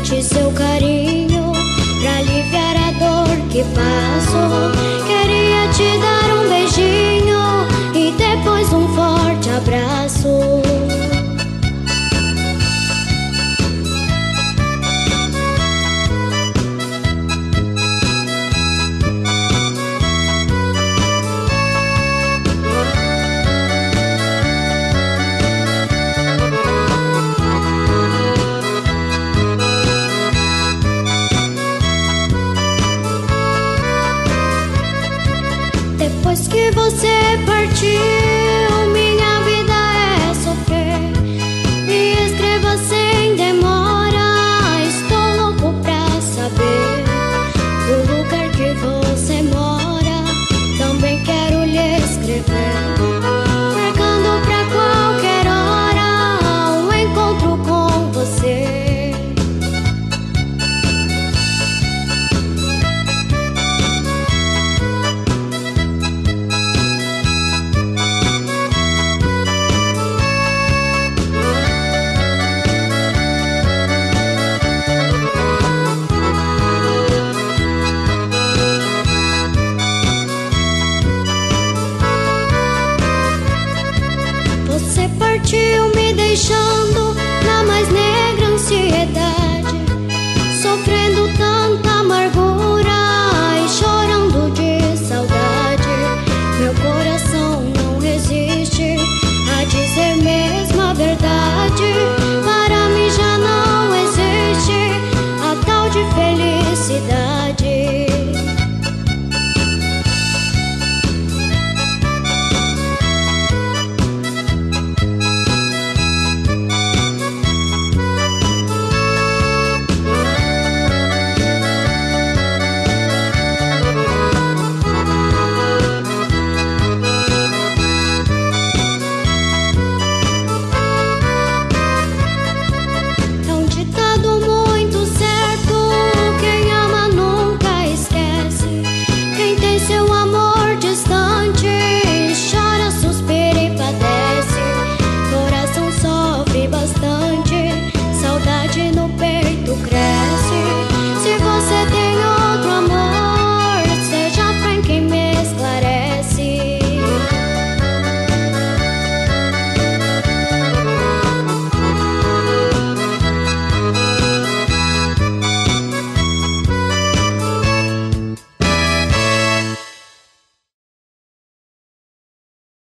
sente seu carinho pra aliviar a dor que passo. Queria te dar um beijinho e depois um forte abraço. Depois que você partiu, minha vida é sofrer. Me escreva sem demora, estou louco pra saber o lugar que você mora. Também quero lhe escrever, marcando pra qualquer hora um encontro com você. Você partiu me deixando